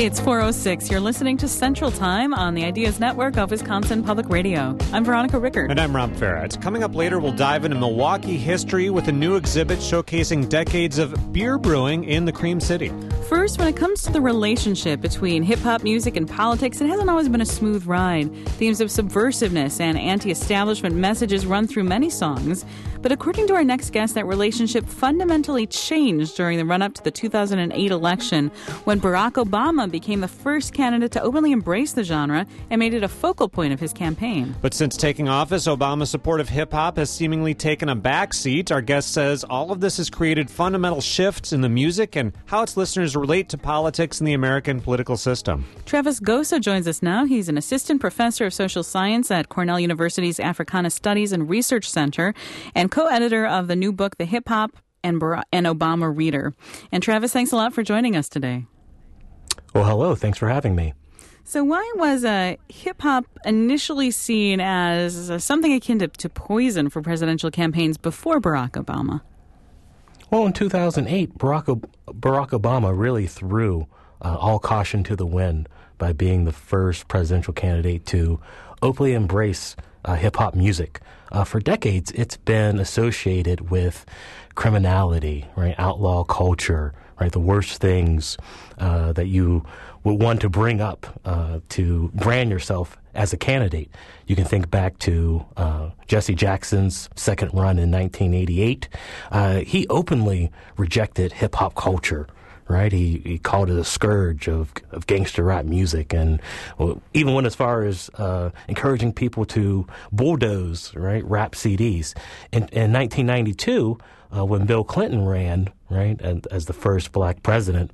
It's 4:06. You're listening to Central Time on the Ideas Network of Wisconsin Public Radio. I'm Veronica Rickard. And I'm Rob Farrett. Coming up later, we'll dive into Milwaukee history with a new exhibit showcasing decades of beer brewing in the Cream City. First, when it comes to the relationship between hip-hop music and politics, it hasn't always been a smooth ride. Themes of subversiveness and anti-establishment messages run through many songs. But according to our next guest, that relationship fundamentally changed during the run-up to the 2008 election, when Barack Obama became the first candidate to openly embrace the genre and made it a focal point of his campaign. But since taking office, Obama's support of hip-hop has seemingly taken a backseat. Our guest says all of this has created fundamental shifts in the music and how its listeners relate to politics and the American political system. Travis Gosa joins us now. He's an assistant professor of social science at Cornell University's Africana Studies and Research Center and co-editor of the new book, The Hip Hop and Obama Reader. And Travis, thanks a lot for joining us today. Well, hello. Thanks for having me. So why was hip-hop initially seen as something akin to poison for presidential campaigns before Barack Obama? Well, in 2008, Barack Obama really threw all caution to the wind by being the first presidential candidate to openly embrace hip-hop music. For decades, it's been associated with criminality, right? Outlaw culture, right? The worst things that you would want to bring up to brand yourself as a candidate. You can think back to Jesse Jackson's second run in 1988. He openly rejected hip-hop culture. Right, he called it a scourge of gangster rap music, and even went as far as encouraging people to bulldoze rap CDs. In 1992, when Bill Clinton ran as the first black president,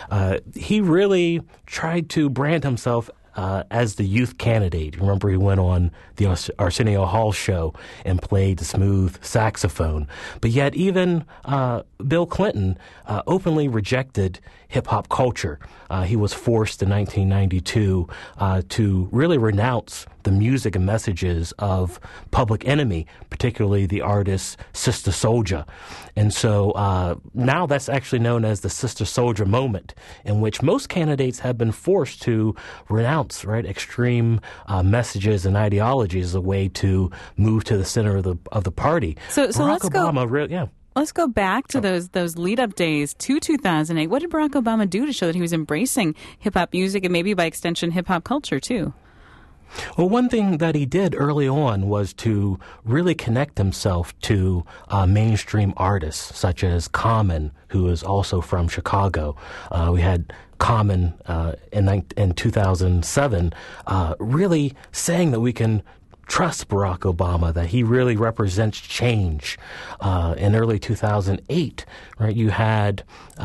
he really tried to brand himself as the youth candidate. Remember, he went on the Arsenio Hall show and played the smooth saxophone. But yet even Bill Clinton openly rejected hip-hop culture. He was forced in 1992 to really renounce the music and messages of Public Enemy, particularly the artist Sister Souljah. And so now that's actually known as the Sister Souljah moment, in which most candidates have been forced to renounce extreme messages and ideologies as a way to move to the center of the party. So Barack Obama, Let's go back to those lead-up days to 2008. What did Barack Obama do to show that he was embracing hip-hop music and maybe by extension hip-hop culture too? Well, one thing that he did early on was to really connect himself to mainstream artists such as Common, who is also from Chicago. We had Common in 2007 really saying that we can trust Barack Obama, that he really represents change. In early 2008, you had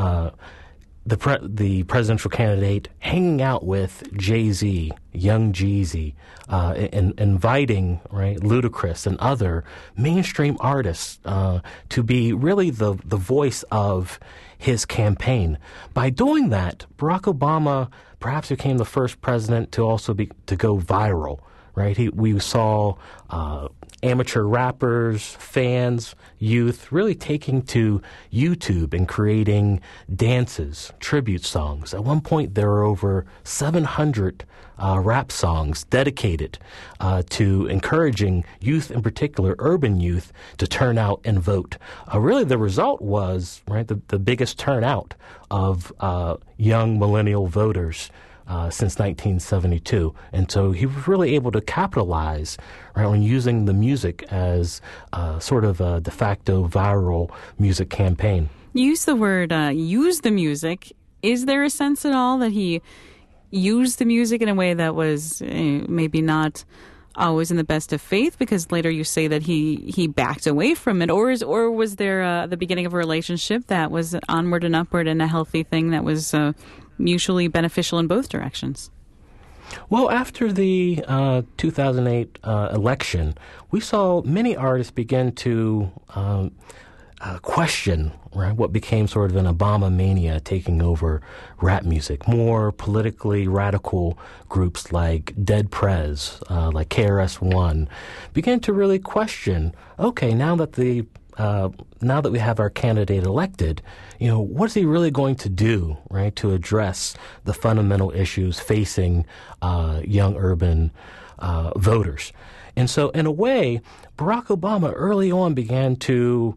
the presidential candidate hanging out with Jay-Z, Young Jeezy, inviting Ludacris and other mainstream artists to be really the voice of his campaign. By doing that, Barack Obama perhaps became the first president to also to go viral. We saw amateur rappers, fans, youth really taking to YouTube and creating dances, tribute songs. At one point, there were over 700 rap songs dedicated to encouraging youth, in particular urban youth, to turn out and vote. Really, the result was the biggest turnout of young millennial voters since 1972. And so he was really able to capitalize on using the music as sort of a de facto viral music campaign. You use the word use the music. Is there a sense at all that he used the music in a way that was maybe not always in the best of faith? Because later you say that he backed away from it. Or was there the beginning of a relationship that was onward and upward and a healthy thing that was mutually beneficial in both directions? Well, after the 2008 election, we saw many artists begin to question what became sort of an Obama mania taking over rap music. More politically radical groups like Dead Prez, like KRS-One, began to really question, okay, now that the now that we have our candidate elected, what's he really going to do, right, to address the fundamental issues facing young urban voters? And so, in a way, Barack Obama early on began to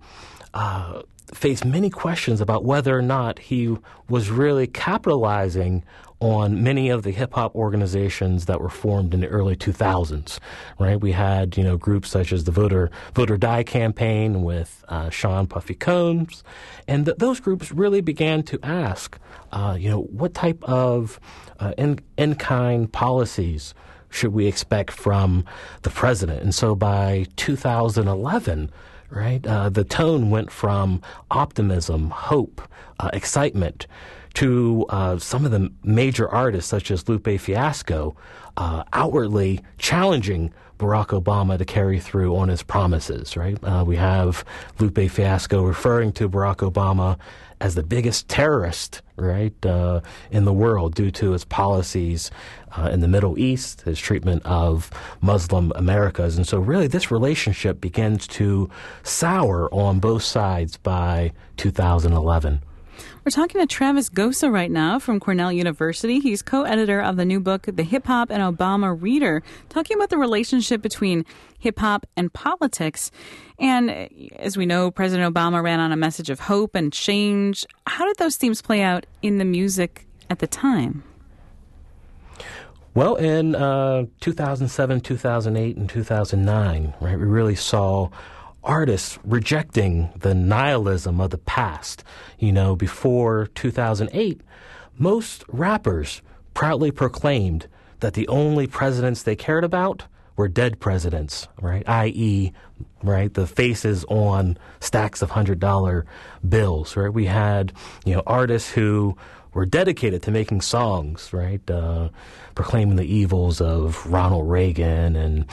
face many questions about whether or not he was really capitalizing on many of the hip-hop organizations that were formed in the early 2000s, right? We had, groups such as the Vote or Die campaign with Sean Puffy Combs, and those groups really began to ask, what type of in-kind policies should we expect from the president? And so by 2011, right, the tone went from optimism, hope, excitement to some of the major artists such as Lupe Fiasco outwardly challenging Barack Obama to carry through on his promises, right? We have Lupe Fiasco referring to Barack Obama as the biggest terrorist, right, in the world due to his policies in the Middle East, his treatment of Muslim Americas. And so really this relationship begins to sour on both sides by 2011. We're talking to Travis Gosa right now from Cornell University. He's co-editor of the new book, The Hip Hop and Obama Reader, talking about the relationship between hip hop and politics. And as we know, President Obama ran on a message of hope and change. How did those themes play out in the music at the time? Well, in 2007, 2008, and 2009, right, we really saw artists rejecting the nihilism of the past. Before 2008, most rappers proudly proclaimed that the only presidents they cared about were dead presidents, right? i.e., right, the faces on stacks of $100 bills, right? We had, artists who were dedicated to making songs, right, proclaiming the evils of Ronald Reagan and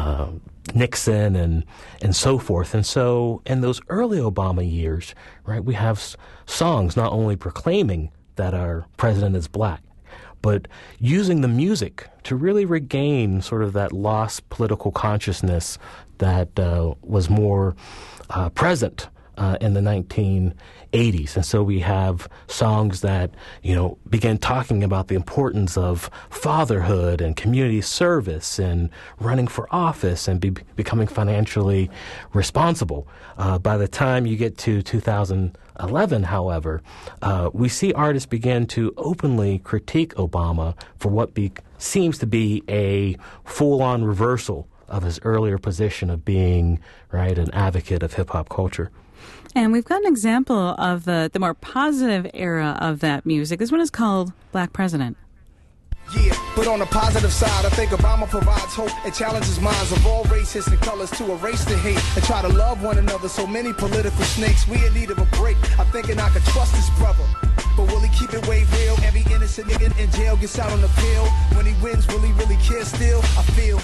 Nixon and so forth. And so in those early Obama years, right, we have songs not only proclaiming that our president is black, but using the music to really regain sort of that lost political consciousness that was more present in the 1980s. And so we have songs that, began talking about the importance of fatherhood and community service and running for office and becoming financially responsible. By the time you get to 2011, however, we see artists begin to openly critique Obama for what seems to be a full-on reversal of his earlier position of being, right, an advocate of hip-hop culture. And we've got an example of the more positive era of that music. This one is called Black President. Yeah, but on the positive side, I think Obama provides hope and challenges minds of all races and colors to erase the hate and try to love one another. So many political snakes, we in need of a break. I'm thinking I could trust this brother, but will he keep it way real? Every innocent nigga in jail gets out on the pill. When he wins, will he really care still? I feel.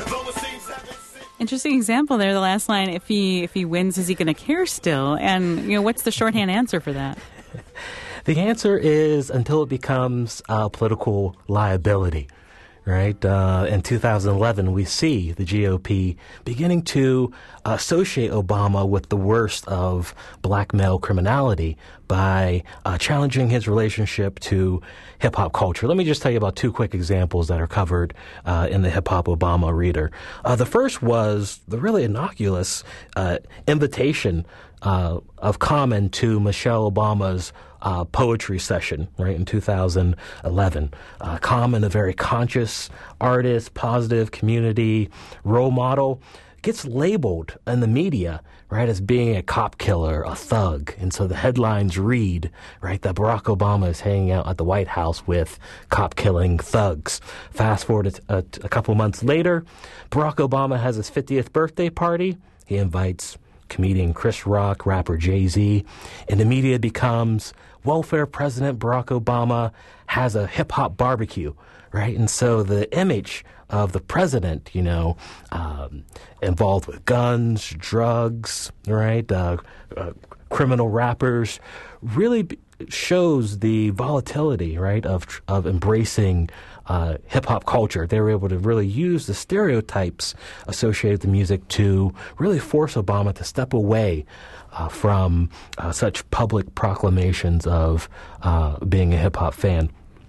Interesting example there. The last line, if he wins, is he going to care still? And, what's the shorthand answer for that? The answer is until it becomes a political liability, right? In 2011, we see the GOP beginning to associate Obama with the worst of black male criminality by challenging his relationship to hip-hop culture. Let me just tell you about two quick examples that are covered in the Hip-Hop Obama Reader. The first was the really innocuous invitation of Common to Michelle Obama's poetry session, right, in 2011. Common, a very conscious artist, positive community role model, gets labeled in the media, right, as being a cop killer, a thug. And so the headlines read, right, that Barack Obama is hanging out at the White House with cop-killing thugs. Fast forward a couple months later, Barack Obama has his 50th birthday party. He invites comedian Chris Rock, rapper Jay-Z, and the media becomes welfare president Barack Obama has a hip-hop barbecue, right? And so the image of the president, involved with guns, drugs, right, criminal rappers, really shows the volatility, right, of embracing hip-hop culture. They were able to really use the stereotypes associated with the music to really force Obama to step away from such public proclamations of being a hip-hop fan.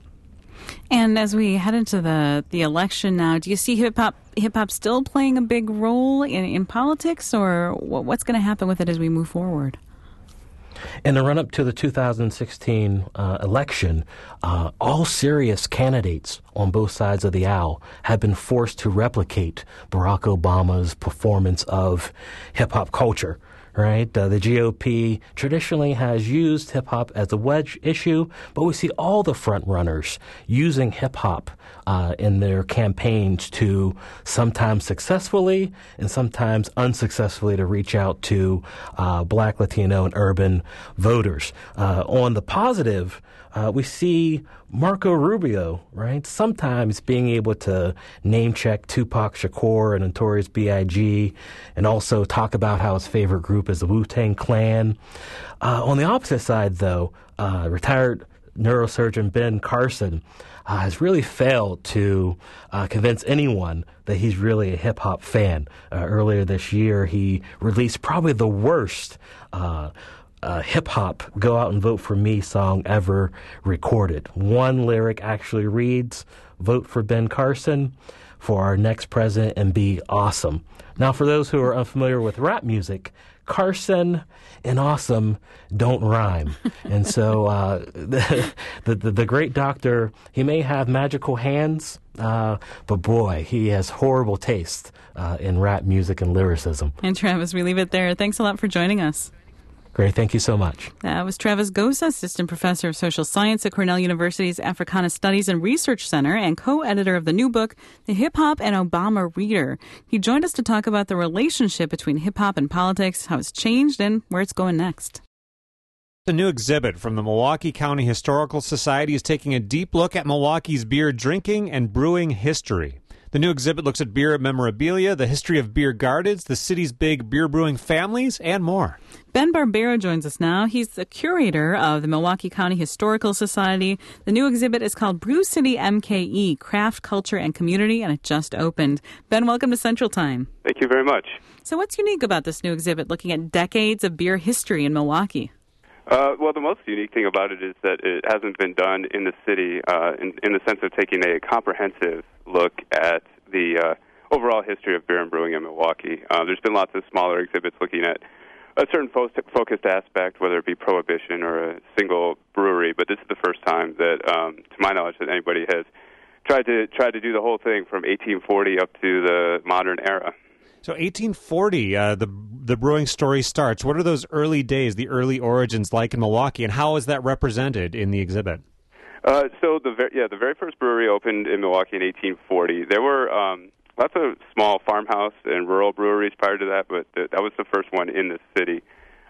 And as we head into the election now, do you see hip hop still playing a big role in politics, or what's going to happen with it as we move forward? In the run-up to the 2016 election, all serious candidates on both sides of the aisle have been forced to replicate Barack Obama's performance of hip-hop culture. Right? The GOP traditionally has used hip-hop as a wedge issue, but we see all the front runners using hip-hop in their campaigns to sometimes successfully and sometimes unsuccessfully to reach out to Black, Latino, and urban voters. On the positive, we see Marco Rubio, right, sometimes being able to name-check Tupac Shakur and Notorious B.I.G. and also talk about how his favorite group is the Wu-Tang Clan. On the opposite side, though, retired neurosurgeon Ben Carson has really failed to convince anyone that he's really a hip-hop fan. Earlier this year, he released probably the worst hip-hop Go Out and Vote for Me song ever recorded. One lyric actually reads, "Vote for Ben Carson for our next president and be awesome." Now, for those who are unfamiliar with rap music, Carson and awesome don't rhyme. And so the great doctor, he may have magical hands, but boy, he has horrible taste in rap music and lyricism. And Travis, we leave it there. Thanks a lot for joining us. Great. Thank you so much. That was Travis Gosa, Assistant Professor of Social Science at Cornell University's Africana Studies and Research Center and co-editor of the new book, The Hip Hop and Obama Reader. He joined us to talk about the relationship between hip hop and politics, how it's changed, and where it's going next. The new exhibit from the Milwaukee County Historical Society is taking a deep look at Milwaukee's beer drinking and brewing history. The new exhibit looks at beer memorabilia, the history of beer gardens, the city's big beer brewing families, and more. Ben Barbero joins us now. He's the curator of the Milwaukee County Historical Society. The new exhibit is called Brew City MKE, Craft, Culture, and Community, and it just opened. Ben, welcome to Central Time. Thank you very much. So what's unique about this new exhibit looking at decades of beer history in Milwaukee? Well, the most unique thing about it is that it hasn't been done in the city in the sense of taking a comprehensive look at the overall history of beer and brewing in Milwaukee. There's been lots of smaller exhibits looking at a certain focused aspect, whether it be prohibition or a single brewery, but this is the first time that, to my knowledge, that anybody has tried to do the whole thing from 1840 up to the modern era. So 1840, the brewing story starts. What are those early days, the early origins like in Milwaukee, and how is that represented in the exhibit? So the very first brewery opened in Milwaukee in 1840. There were lots of small farmhouse and rural breweries prior to that, but that was the first one in the city.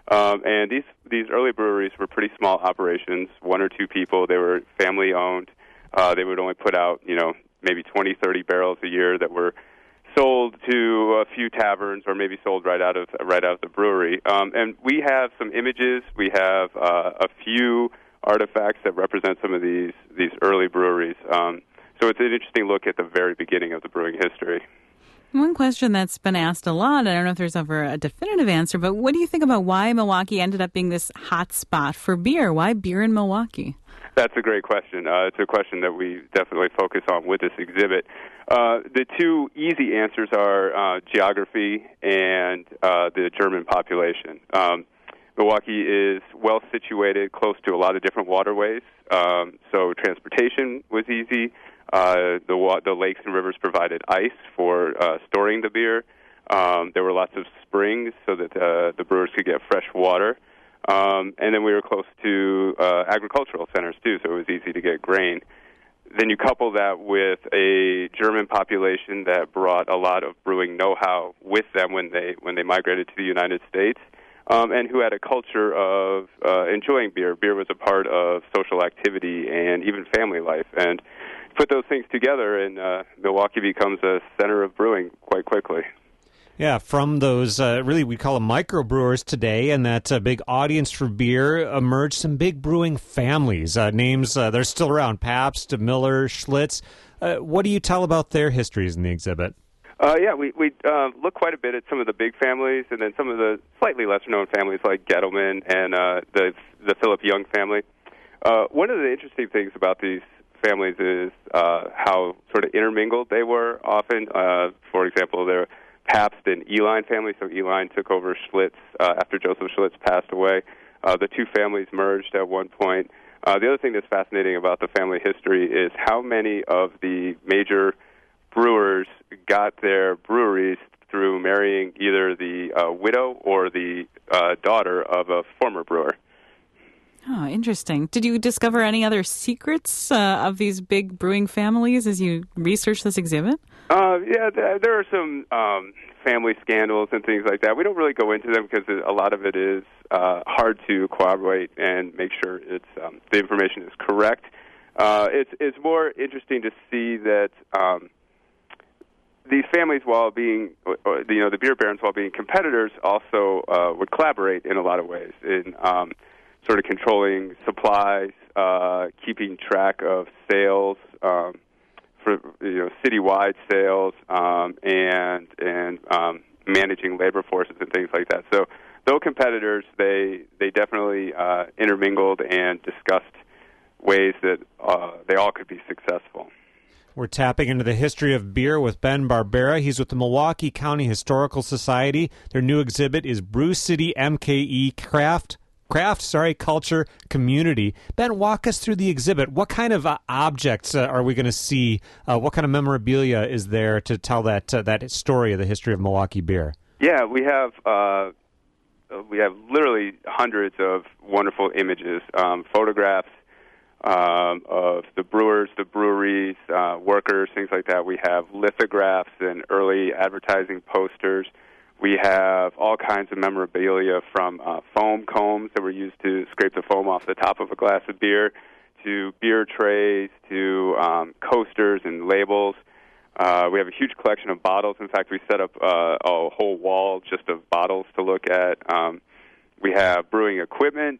And these early breweries were pretty small operations, one or two people. They were family owned. They would only put out, maybe 20, 30 barrels a year that were sold to a few taverns or maybe sold right out of the brewery. And we have some images. We have a few artifacts that represent some of these early breweries. So it's an interesting look at the very beginning of the brewing history. One question that's been asked a lot, I don't know if there's ever a definitive answer, but what do you think about why Milwaukee ended up being this hot spot for beer? Why beer in Milwaukee? That's a great question. It's a question that we definitely focus on with this exhibit. The two easy answers are geography and the German population. Milwaukee is well situated, close to a lot of different waterways, so transportation was easy. The lakes and rivers provided ice for storing the beer. There were lots of springs so that the brewers could get fresh water. And then we were close to agricultural centers, too, so it was easy to get grain. Then you couple that with a German population that brought a lot of brewing know-how with them when they migrated to the United States, and who had a culture of enjoying beer. Beer was a part of social activity and even family life. And put those things together, and Milwaukee becomes a center of brewing quite quickly. Yeah, from those, really we call them microbrewers today, and that big audience for beer emerged some big brewing families. Names, they're still around, Pabst, Miller, Schlitz. What do you tell about their histories in the exhibit? We look quite a bit at some of the big families, and then some of the slightly lesser-known families like Gettleman and the Philip Young family. One of the interesting things about these families is how sort of intermingled they were often. For example, they're Pabst and Uihlein family, so Uihlein took over Schlitz after Joseph Schlitz passed away. The two families merged at one point. The other thing that's fascinating about the family history is how many of the major brewers got their breweries through marrying either the widow or the daughter of a former brewer. Oh, interesting. Did you discover any other secrets of these big brewing families as you researched this exhibit? There are some family scandals and things like that. We don't really go into them because a lot of it is hard to corroborate and make sure it's the information is correct. It's more interesting to see that these families, while being, the beer barons, while being competitors, also would collaborate in a lot of ways in sort of controlling supplies, keeping track of sales, for citywide sales, and managing labor forces and things like that. So, though competitors, they definitely intermingled and discussed ways that they all could be successful. We're tapping into the history of beer with Ben Barbera. He's with the Milwaukee County Historical Society. Their new exhibit is Brew City MKE Craft, Culture, Community. Ben, walk us through the exhibit. What kind of objects are we going to see? What kind of memorabilia is there to tell that story of the history of Milwaukee beer? Yeah, we have literally hundreds of wonderful images, photographs of the brewers, the breweries, workers, things like that. We have lithographs and early advertising posters. We have all kinds of memorabilia from foam combs that were used to scrape the foam off the top of a glass of beer, to beer trays, to coasters and labels. We have a huge collection of bottles. In fact, we set up a whole wall just of bottles to look at. We have brewing equipment,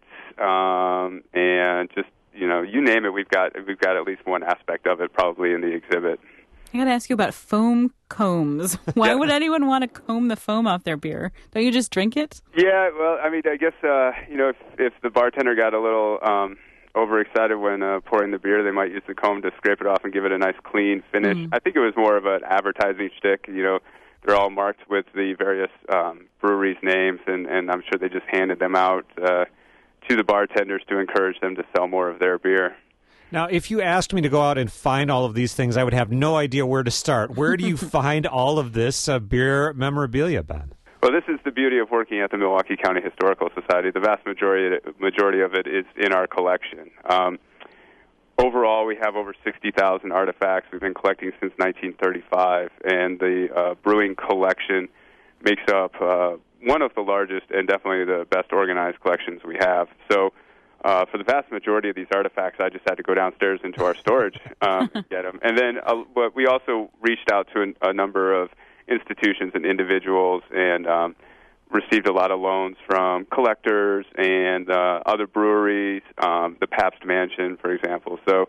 and just you name it. We've got at least one aspect of it probably in the exhibit. I got to ask you about foam combs. Why would anyone want to comb the foam off their beer? Don't you just drink it? Yeah, well, I mean, I guess if the bartender got a little overexcited when pouring the beer, they might use the comb to scrape it off and give it a nice clean finish. I think it was more of an advertising shtick. They're all marked with the various breweries' names, and I'm sure they just handed them out to the bartenders to encourage them to sell more of their beer. Now, if you asked me to go out and find all of these things, I would have no idea where to start. Where do you find all of this beer memorabilia, Ben? Well, this is the beauty of working at the Milwaukee County Historical Society. The vast majority of it is in our collection. Overall, we have over 60,000 artifacts we've been collecting since 1935, and the brewing collection makes up one of the largest and definitely the best organized collections we have. So, for the vast majority of these artifacts, I just had to go downstairs into our storage and get them. And then we also reached out to a number of institutions and individuals and received a lot of loans from collectors and other breweries, the Pabst Mansion, for example. So,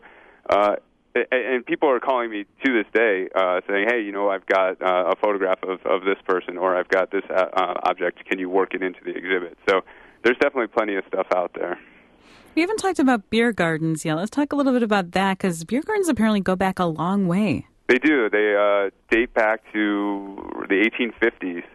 and people are calling me to this day saying, hey, I've got a photograph of this person, or I've got this object. Can you work it into the exhibit? So there's definitely plenty of stuff out there. We haven't talked about beer gardens yet. Let's talk a little bit about that, because beer gardens apparently go back a long way. They do. They date back to the 1850s,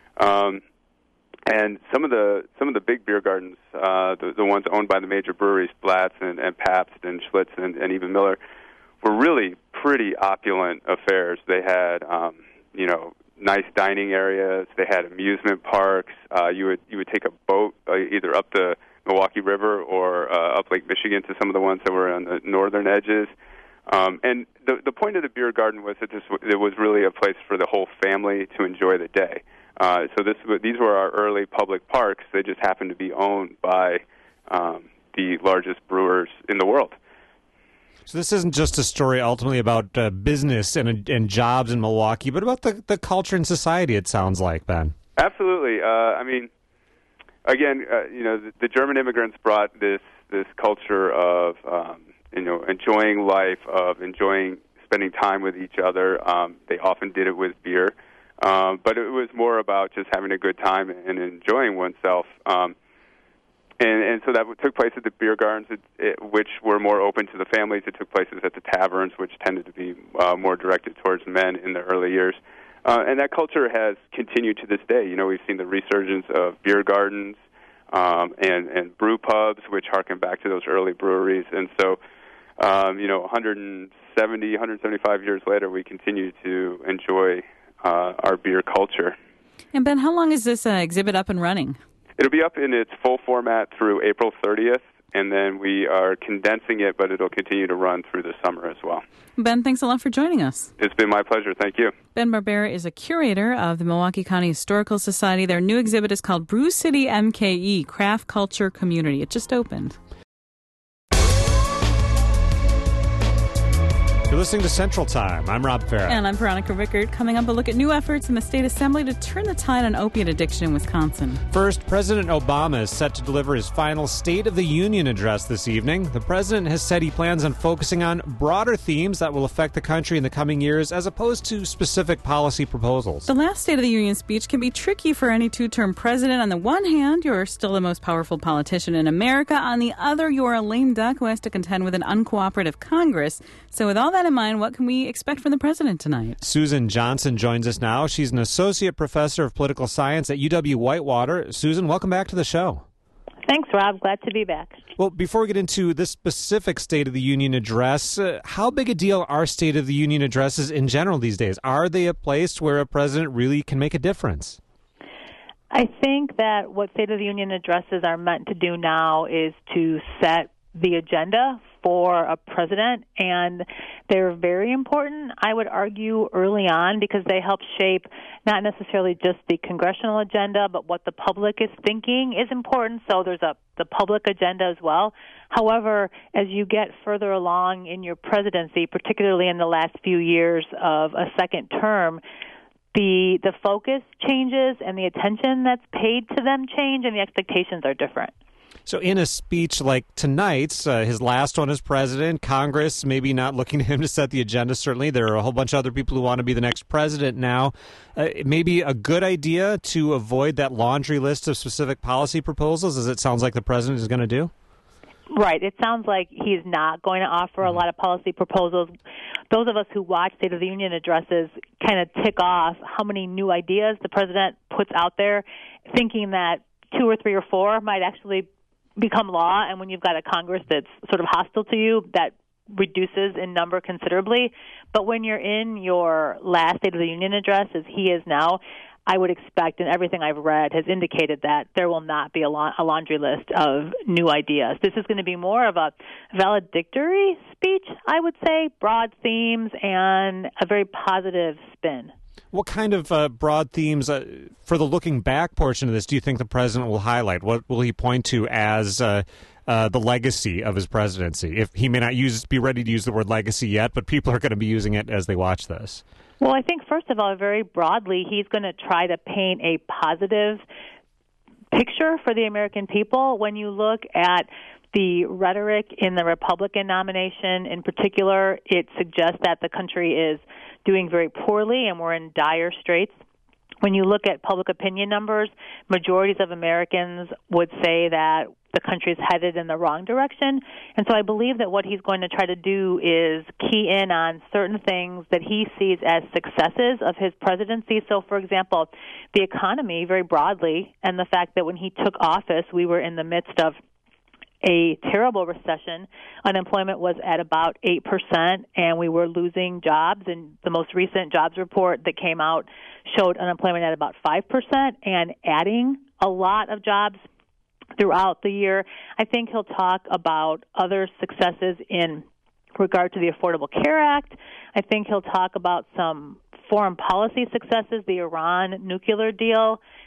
and some of the big beer gardens, the ones owned by the major breweries, Blatz and Pabst and Schlitz and even Miller, were really pretty opulent affairs. They had nice dining areas. They had amusement parks. You would take a boat either up the Milwaukee River or up Lake Michigan to some of the ones that were on the northern edges. And the point of the beer garden was that it was really a place for the whole family to enjoy the day. So these were our early public parks. They just happened to be owned by the largest brewers in the world. So this isn't just a story ultimately about business and jobs in Milwaukee, but about the culture and society, it sounds like, Ben. Absolutely. I mean, again, the German immigrants brought this culture of, enjoying life, of spending time with each other. They often did it with beer. But it was more about just having a good time and enjoying oneself. And so that took place at the beer gardens, which were more open to the families. It took places at the taverns, which tended to be more directed towards men in the early years. And that culture has continued to this day. We've seen the resurgence of beer gardens and brew pubs, which harken back to those early breweries. And so, 175 years later, we continue to enjoy our beer culture. And Ben, how long is this exhibit up and running? It'll be up in its full format through April 30th, and then we are condensing it, but it'll continue to run through the summer as well. Ben, thanks a lot for joining us. It's been my pleasure. Thank you. Ben Barbera is a curator of the Milwaukee County Historical Society. Their new exhibit is called Brew City MKE, Craft Culture Community. It just opened. You're listening to Central Time. I'm Rob Farah. And I'm Veronica Rickert. Coming up, a look at new efforts in the state assembly to turn the tide on opiate addiction in Wisconsin. First, President Obama is set to deliver his final State of the Union address this evening. The president has said he plans on focusing on broader themes that will affect the country in the coming years as opposed to specific policy proposals. The last State of the Union speech can be tricky for any two-term president. On the one hand, you're still the most powerful politician in America. On the other, you're a lame duck who has to contend with an uncooperative Congress. So with all that in mind, what can we expect from the president tonight? Susan Johnson joins us now. She's an associate professor of political science at UW-Whitewater. Susan, welcome back to the show. Thanks, Rob. Glad to be back. Well, before we get into this specific State of the Union address, how big a deal are State of the Union addresses in general these days? Are they a place where a president really can make a difference? I think that what State of the Union addresses are meant to do now is to set the agenda for a president, and they're very important, I would argue, early on because they help shape not necessarily just the congressional agenda, but what the public is thinking is important. So there's the public agenda as well. However, as you get further along in your presidency, particularly in the last few years of a second term, the focus changes and the attention that's paid to them change, and the expectations are different. So in a speech like tonight's, his last one as president, Congress maybe not looking to him to set the agenda, certainly. There are a whole bunch of other people who want to be the next president now. Maybe a good idea to avoid that laundry list of specific policy proposals, as it sounds like the president is going to do? Right. It sounds like he's not going to offer a lot of policy proposals. Those of us who watch State of the Union addresses kind of tick off how many new ideas the president puts out there, thinking that 2 or 3 or 4 might actually become law, and when you've got a Congress that's sort of hostile to you, that reduces in number considerably. But when you're in your last State of the Union address, as he is now, I would expect, and everything I've read has indicated that there will not be a laundry list of new ideas. This is going to be more of a valedictory speech, I would say, broad themes and a very positive spin. What kind of broad themes for the looking back portion of this do you think the president will highlight? What will he point to as the legacy of his presidency? If he may not be ready to use the word legacy yet, but people are going to be using it as they watch this. Well, I think, first of all, very broadly, he's going to try to paint a positive picture for the American people. When you look at the rhetoric in the Republican nomination in particular, it suggests that the country is doing very poorly and we're in dire straits. When you look at public opinion numbers, majorities of Americans would say that the country is headed in the wrong direction. And so I believe that what he's going to try to do is key in on certain things that he sees as successes of his presidency. So, for example, the economy very broadly, and the fact that when he took office, we were in the midst of a terrible recession. Unemployment was at about 8%, and we were losing jobs. And the most recent jobs report that came out showed unemployment at about 5% and adding a lot of jobs throughout the year. I think he'll talk about other successes in regard to the Affordable Care Act. I think he'll talk about some foreign policy successes, the Iran nuclear deal,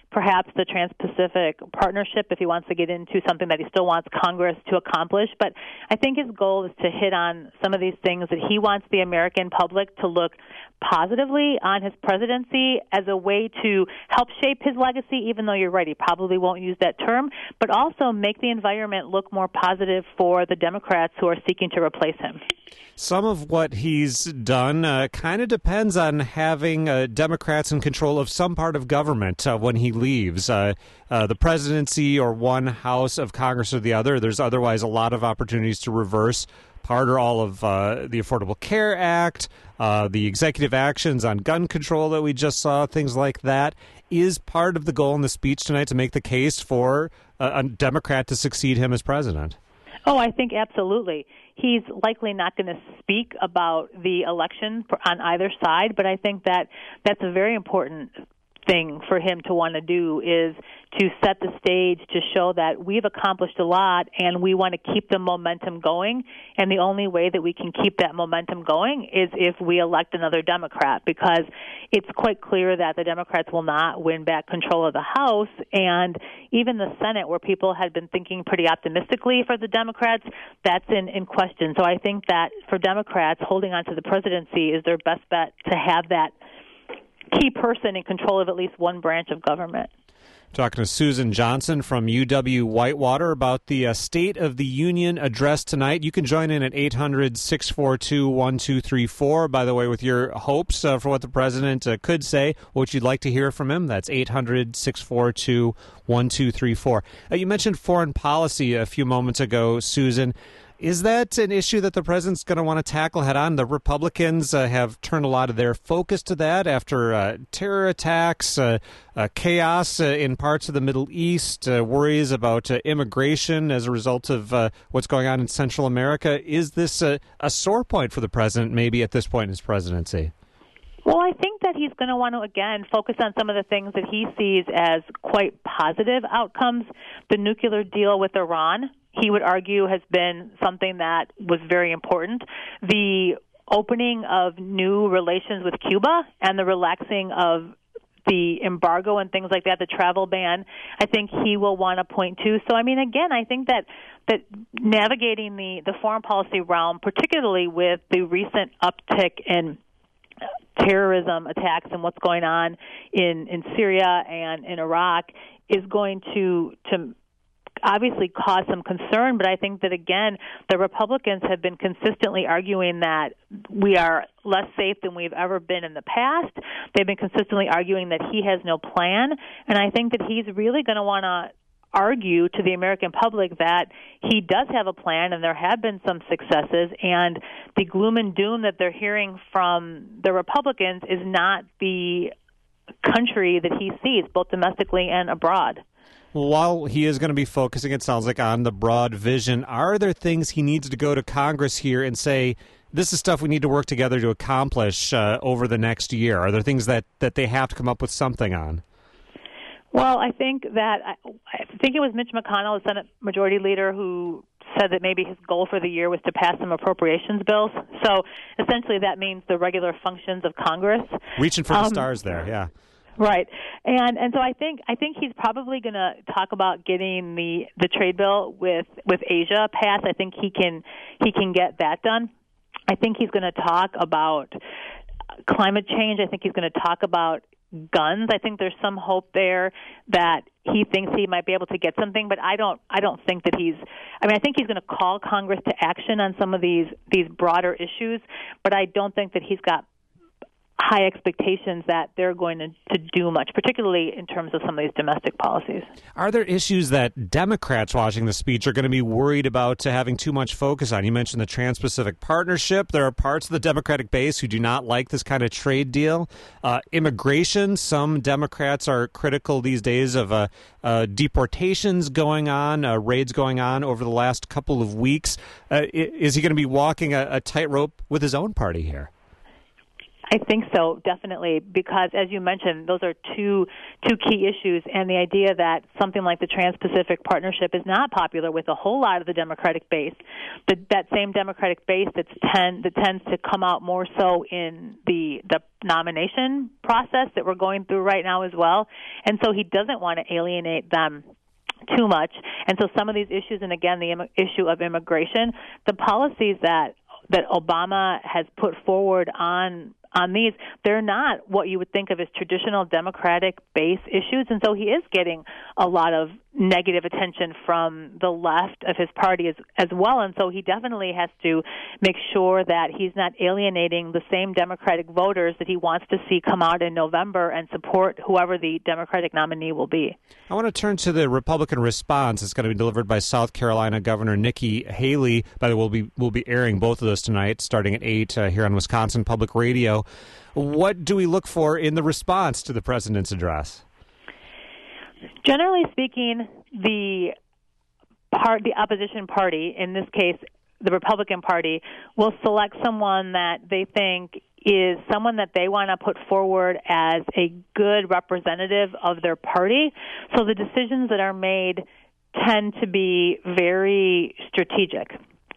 perhaps the Trans-Pacific Partnership if he wants to get into something that he still wants Congress to accomplish. But I think his goal is to hit on some of these things that he wants the American public to look positively on his presidency as a way to help shape his legacy, even though you're right, he probably won't use that term, but also make the environment look more positive for the Democrats who are seeking to replace him. Some of what he's done kind of depends on having Democrats in control of some part of government when he leaves. The presidency or one house of Congress or the other. There's otherwise a lot of opportunities to reverse part or all of the Affordable Care Act, the executive actions on gun control that we just saw, things like that. Is part of the goal in the speech tonight to make the case for a Democrat to succeed him as president? Oh, I think absolutely. He's likely not going to speak about the election on either side, but I think that that's a very important thing for him to want to do, is to set the stage to show that we've accomplished a lot and we want to keep the momentum going. And the only way that we can keep that momentum going is if we elect another Democrat, because it's quite clear that the Democrats will not win back control of the House, and even the Senate, where people had been thinking pretty optimistically for the Democrats, that's in question. So I think that for Democrats, holding on to the presidency is their best bet to have that key person in control of at least one branch of government. Talking to Susan Johnson from UW-Whitewater about the State of the Union address tonight. You can join in at 800-642-1234, by the way, with your hopes for what the president could say, what you'd like to hear from him. That's 800-642-1234. You mentioned foreign policy a few moments ago, Susan. Is that an issue that the president's going to want to tackle head on? The Republicans have turned a lot of their focus to that after terror attacks, chaos in parts of the Middle East, worries about immigration as a result of what's going on in Central America. Is this a sore point for the president maybe at this point in his presidency? Well, I think that he's going to want to, again, focus on some of the things that he sees as quite positive outcomes. The nuclear deal with Iran, he would argue, has been something that was very important. The opening of new relations with Cuba and the relaxing of the embargo and things like that, the travel ban, I think he will want to point to. So, I mean, again, I think that navigating the foreign policy realm, particularly with the recent uptick in terrorism attacks and what's going on in Syria and in Iraq, is going to obviously cause some concern. But I think that, again, the Republicans have been consistently arguing that we are less safe than we've ever been in the past. They've been consistently arguing that he has no plan. And I think that he's really going to want to argue to the American public that he does have a plan and there have been some successes, and the gloom and doom that they're hearing from the Republicans is not the country that he sees, both domestically and abroad. While he is going to be focusing, it sounds like, on the broad vision, are there things he needs to go to Congress here and say, this is stuff we need to work together to accomplish over the next year? Are there things that they have to come up with something on? Well, I think it was Mitch McConnell, the Senate Majority Leader, who said that maybe his goal for the year was to pass some appropriations bills. So essentially that means the regular functions of Congress. Reaching for the stars there, yeah. Right. And so I think he's probably going to talk about getting the trade bill with Asia passed. I think he can get that done. I think he's going to talk about climate change. I think he's going to talk about guns. I think there's some hope there that he thinks he might be able to get something, but I don't think that I think he's going to call Congress to action on some of these broader issues, but I don't think that he's got high expectations that they're going to do much, particularly in terms of some of these domestic policies. Are there issues that Democrats watching the speech are going to be worried about having too much focus on? You mentioned the Trans-Pacific Partnership. There are parts of the Democratic base who do not like this kind of trade deal. Immigration, some Democrats are critical these days of deportations going on, raids going on over the last couple of weeks. Is he going to be walking a tightrope with his own party here? I think so, definitely, because as you mentioned, those are two key issues, and the idea that something like the Trans-Pacific Partnership is not popular with a whole lot of the Democratic base, that same Democratic base that tends to come out more so in the nomination process that we're going through right now as well, and so he doesn't want to alienate them too much. And so some of these issues, and again, the issue of immigration, the policies that Obama has put forward on these, they're not what you would think of as traditional Democratic base issues, and so he is getting a lot of negative attention from the left of his party as well, and so he definitely has to make sure that he's not alienating the same Democratic voters that he wants to see come out in November and support whoever the Democratic nominee will be. I want to turn to the Republican response. It's going to be delivered by South Carolina Governor Nikki Haley. By the way, we'll be airing both of those tonight, starting at 8 here on Wisconsin Public Radio. What do we look for in the response to the president's address? Generally speaking, the opposition party, in this case the Republican Party, will select someone that they think is someone that they want to put forward as a good representative of their party. So the decisions that are made tend to be very strategic.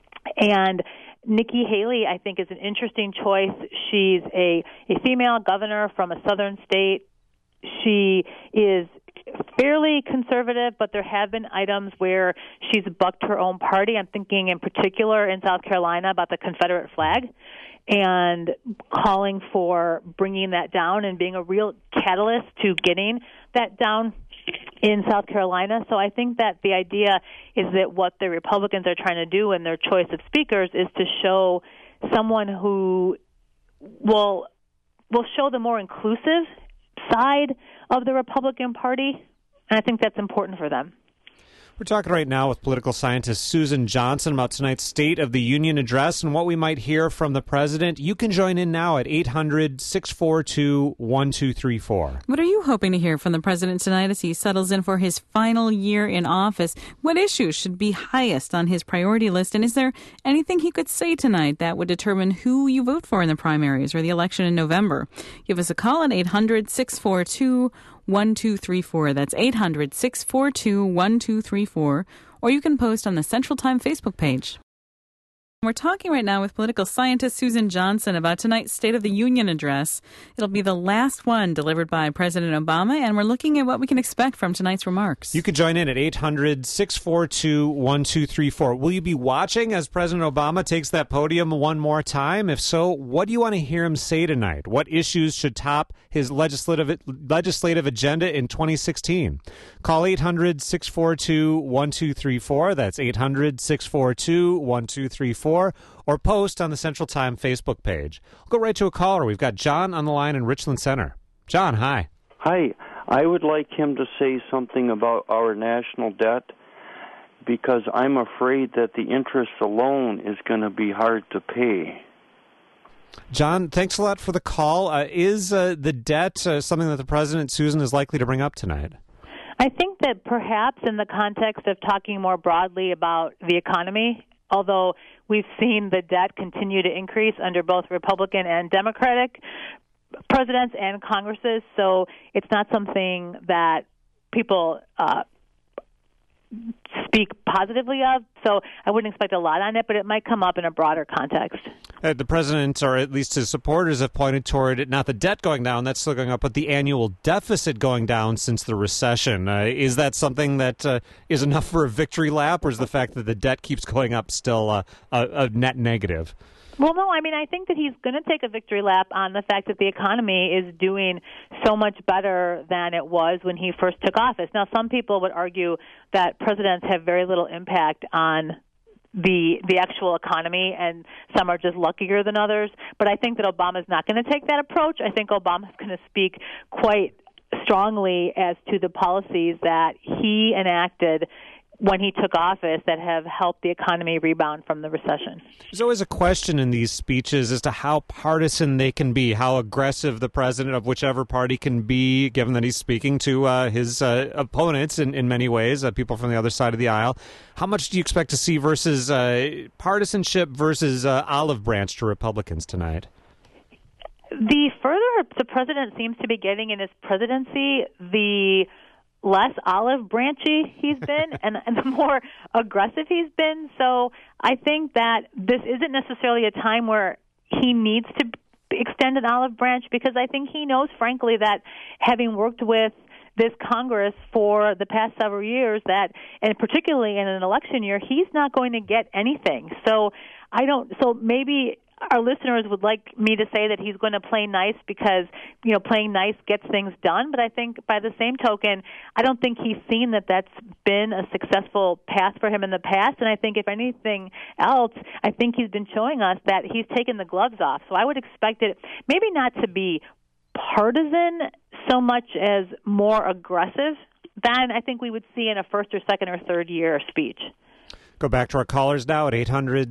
And Nikki Haley, I think, is an interesting choice. She's a female governor from a southern state. She is fairly conservative, but there have been items where she's bucked her own party. I'm thinking in particular in South Carolina about the Confederate flag and calling for bringing that down and being a real catalyst to getting that down in South Carolina. So I think that the idea is that what the Republicans are trying to do in their choice of speakers is to show someone who will show the more inclusive side of the Republican Party, and I think that's important for them. We're talking right now with political scientist Susan Johnson about tonight's State of the Union address and what we might hear from the president. You can join in now at 800-642-1234. What are you hoping to hear from the president tonight as he settles in for his final year in office? What issues should be highest on his priority list? And is there anything he could say tonight that would determine who you vote for in the primaries or the election in November? Give us a call at 800-642-1234. That's 800-642-1234. Or you can post on the Central Time Facebook page. We're talking right now with political scientist Susan Johnson about tonight's State of the Union address. It'll be the last one delivered by President Obama, and we're looking at what we can expect from tonight's remarks. You can join in at 800-642-1234. Will you be watching as President Obama takes that podium one more time? If so, what do you want to hear him say tonight? What issues should top his legislative agenda in 2016? Call 800-642-1234. That's 800-642-1234. Or post on the Central Time Facebook page. We'll go right to a caller. We've got John on the line in Richland Center. John, hi. Hi. I would like him to say something about our national debt because I'm afraid that the interest alone is going to be hard to pay. John, thanks a lot for the call. Is the debt something that the President, Susan, is likely to bring up tonight? I think that perhaps in the context of talking more broadly about the economy, although we've seen the debt continue to increase under both Republican and Democratic presidents and Congresses, so it's not something that people speak positively of. So I wouldn't expect a lot on it, but it might come up in a broader context. The president, or at least his supporters, have pointed toward not the debt going down, that's still going up, but the annual deficit going down since the recession. Is that something that is enough for a victory lap, or is the fact that the debt keeps going up still a net negative? Well, no, I mean, I think that he's going to take a victory lap on the fact that the economy is doing so much better than it was when he first took office. Now, some people would argue that presidents have very little impact on the actual economy, and some are just luckier than others. But I think that Obama's not going to take that approach. I think Obama's going to speak quite strongly as to the policies that he enacted when he took office that have helped the economy rebound from the recession. There's always a question in these speeches as to how partisan they can be, how aggressive the president of whichever party can be, given that he's speaking to his opponents in many ways, people from the other side of the aisle. How much do you expect to see versus partisanship versus olive branch to Republicans tonight? The further the president seems to be getting in his presidency, the less olive branchy he's been and the more aggressive he's been. So I think that this isn't necessarily a time where he needs to extend an olive branch, because I think he knows, frankly, that having worked with this Congress for the past several years, that, and particularly in an election year, he's not going to get anything. So maybe our listeners would like me to say that he's going to play nice because, playing nice gets things done. But I think by the same token, I don't think he's seen that that's been a successful path for him in the past. And I think if anything else, I think he's been showing us that he's taken the gloves off. So I would expect it maybe not to be partisan so much as more aggressive than I think we would see in a first or second or third year speech. Go back to our callers now at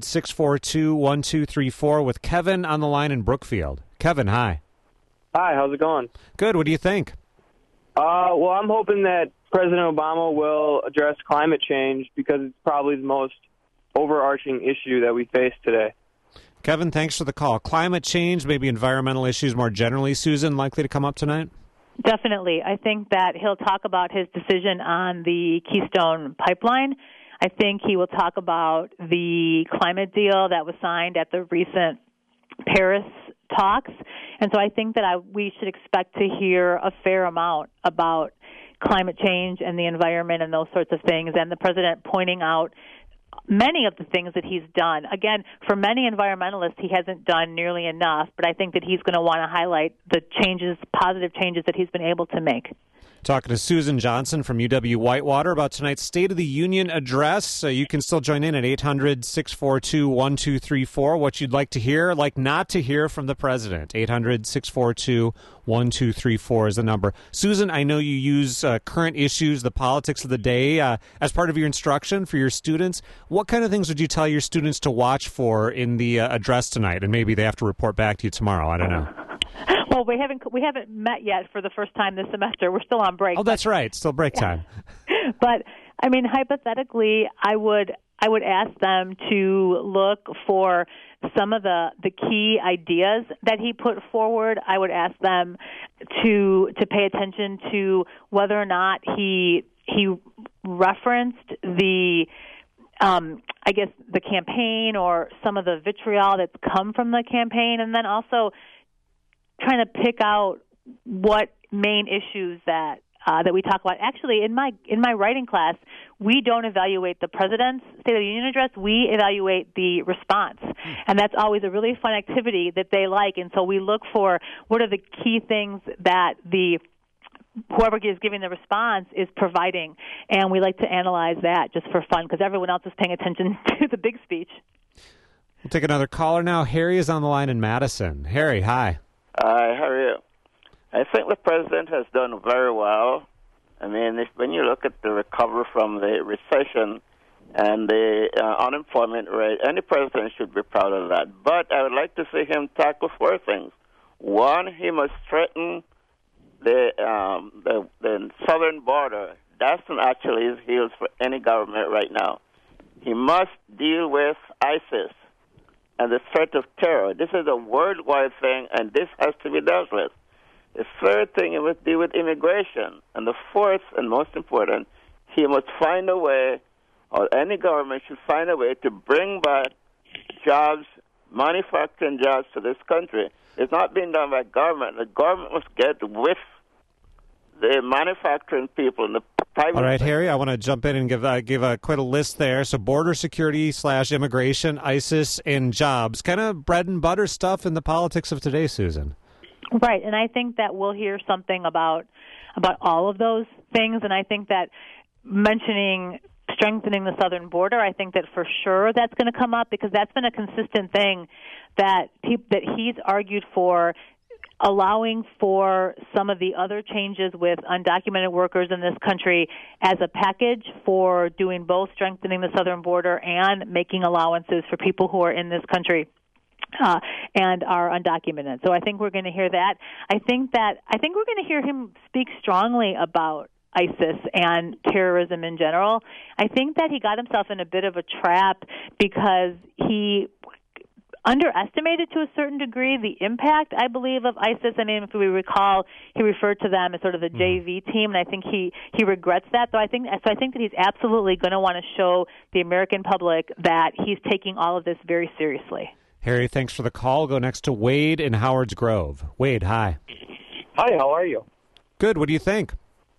800-642-1234 with Kevin on the line in Brookfield. Kevin, hi. Hi, how's it going? Good. What do you think? Well, I'm hoping that President Obama will address climate change because it's probably the most overarching issue that we face today. Kevin, thanks for the call. Climate change, maybe environmental issues more generally, Susan, likely to come up tonight? Definitely. I think that he'll talk about his decision on the Keystone Pipeline. I think he will talk about the climate deal that was signed at the recent Paris talks. And so I think that we should expect to hear a fair amount about climate change and the environment and those sorts of things, and the president pointing out many of the things that he's done. Again, for many environmentalists, he hasn't done nearly enough, but I think that he's going to want to highlight the changes, positive changes that he's been able to make. Talking to Susan Johnson from UW-Whitewater about tonight's State of the Union address. You can still join in at 800-642-1234. What you'd like to hear, like not to hear from the president. 800-642-1234 is the number. Susan, I know you use current issues, the politics of the day, as part of your instruction for your students. What kind of things would you tell your students to watch for in the address tonight? And maybe they have to report back to you tomorrow. I don't know. Well, we haven't met yet for the first time this semester. We're still on break. Oh, that's right. Still break time. But I mean, hypothetically, I would ask them to look for some of the key ideas that he put forward. I would ask them to pay attention to whether or not he referenced the campaign or some of the vitriol that's come from the campaign, and then also trying to pick out what main issues that we talk about. Actually, in my writing class, we don't evaluate the president's State of the Union address. We evaluate the response, and that's always a really fun activity that they like. And so we look for what are the key things that whoever is giving the response is providing, and we like to analyze that just for fun because everyone else is paying attention to the big speech. We'll take another caller now. Harry is on the line in Madison. Harry, hi. Hi, how are you? I think the president has done very well. I mean, when you look at the recovery from the recession and the unemployment rate, any president should be proud of that. But I would like to see him tackle four things. One, he must strengthen the southern border. That's not actually his heels for any government right now. He must deal with ISIS and the threat of terror. This is a worldwide thing, and this has to be dealt with. The third thing, he must deal with immigration. And the fourth, and most important, he must find a way, or any government should find a way to bring back jobs, manufacturing jobs to this country. It's not being done by government. The government must get with the manufacturing people and the private. All right, Harry, I want to jump in and give quite a list there. So border security / immigration, ISIS, and jobs. Kind of bread and butter stuff in the politics of today, Susan. Right, and I think that we'll hear something about all of those things, and I think that mentioning strengthening the southern border, I think that for sure that's going to come up because that's been a consistent thing that he's argued for, allowing for some of the other changes with undocumented workers in this country as a package for doing both strengthening the southern border and making allowances for people who are in this country and are undocumented. So I think we're going to hear that. I think we're going to hear him speak strongly about ISIS and terrorism in general. I think that he got himself in a bit of a trap because he underestimated to a certain degree the impact, I believe, of ISIS. I mean, if we recall, he referred to them as sort of the JV team, and I think he regrets that. So I think that he's absolutely going to want to show the American public that he's taking all of this very seriously. Harry, thanks for the call. We'll go next to Wade in Howards Grove. Wade, hi. Hi, how are you? Good. What do you think?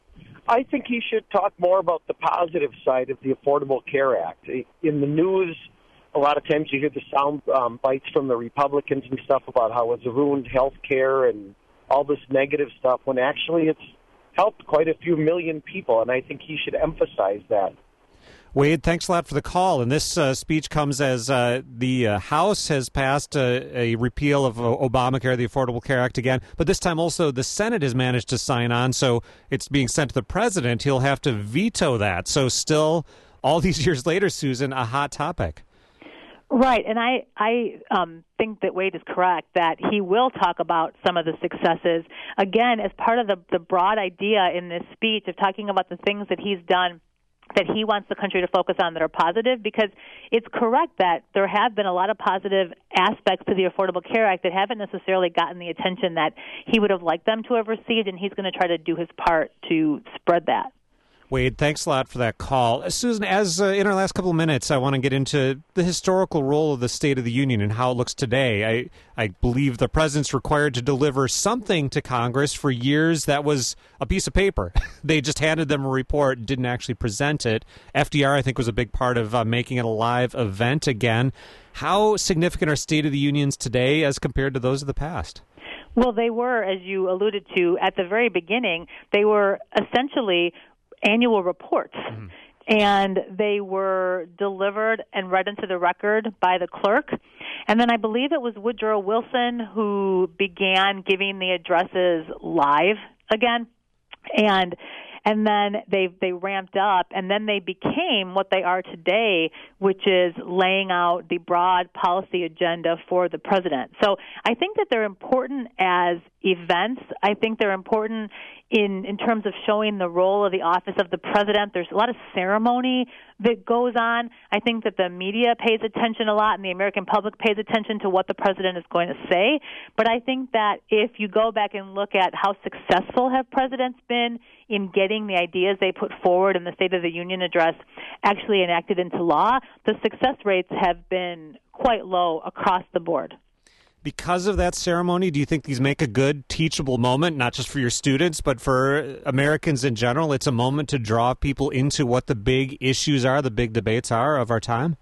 I think he should talk more about the positive side of the Affordable Care Act. In the news, a lot of times you hear the sound bites from the Republicans and stuff about how it's ruined health care and all this negative stuff, when actually it's helped quite a few million people, and I think he should emphasize that. Wade, thanks a lot for the call. And this speech comes as the House has passed a repeal of Obamacare, the Affordable Care Act again. But this time also the Senate has managed to sign on, so it's being sent to the president. He'll have to veto that. So still, all these years later, Susan, a hot topic. Right, and I think that Wade is correct, that he will talk about some of the successes, again, as part of the broad idea in this speech of talking about the things that he's done that he wants the country to focus on that are positive, because it's correct that there have been a lot of positive aspects to the Affordable Care Act that haven't necessarily gotten the attention that he would have liked them to have received, and he's going to try to do his part to spread that. Wade, thanks a lot for that call. Susan, as in our last couple of minutes, I want to get into the historical role of the State of the Union and how it looks today. I believe the president's required to deliver something to Congress. For years, that was a piece of paper. They just handed them a report, didn't actually present it. FDR, I think, was a big part of making it a live event again. How significant are State of the Unions today as compared to those of the past? Well, they were, as you alluded to, at the very beginning, they were essentially annual reports, and they were delivered and read into the record by the clerk. And then I believe it was Woodrow Wilson who began giving the addresses live again, and then they ramped up, and then they became what they are today, which is laying out the broad policy agenda for the president. So I think that they're important as events. I think they're important in terms of showing the role of the office of the president. There's a lot of ceremony that goes on. I think that the media pays attention a lot and the American public pays attention to what the president is going to say. But I think that if you go back and look at how successful have presidents been in getting the ideas they put forward in the State of the Union address actually enacted into law, the success rates have been quite low across the board. Because of that ceremony, do you think these make a good teachable moment, not just for your students, but for Americans in general? It's a moment to draw people into what the big issues are, the big debates are of our time?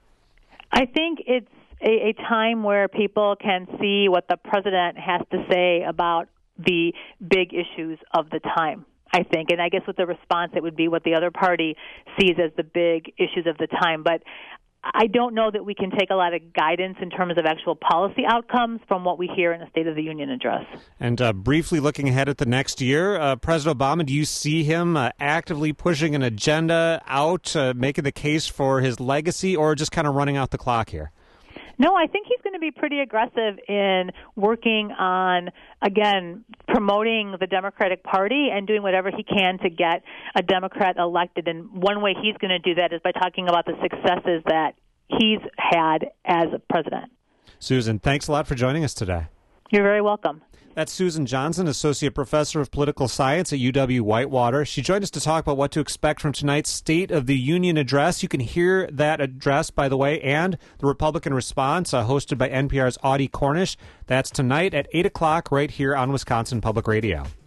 I think it's a time where people can see what the president has to say about the big issues of the time, I think. And I guess with the response, it would be what the other party sees as the big issues of the time. But I don't know that we can take a lot of guidance in terms of actual policy outcomes from what we hear in the State of the Union address. And briefly looking ahead at the next year, President Obama, do you see him actively pushing an agenda out, making the case for his legacy, or just kind of running out the clock here? No, I think he's going to be pretty aggressive in working on, again, promoting the Democratic Party and doing whatever he can to get a Democrat elected. And one way he's going to do that is by talking about the successes that he's had as a president. Susan, thanks a lot for joining us today. You're very welcome. That's Susan Johnson, Associate Professor of Political Science at UW-Whitewater. She joined us to talk about what to expect from tonight's State of the Union address. You can hear that address, by the way, and the Republican response, hosted by NPR's Audie Cornish. That's tonight at 8 o'clock right here on Wisconsin Public Radio.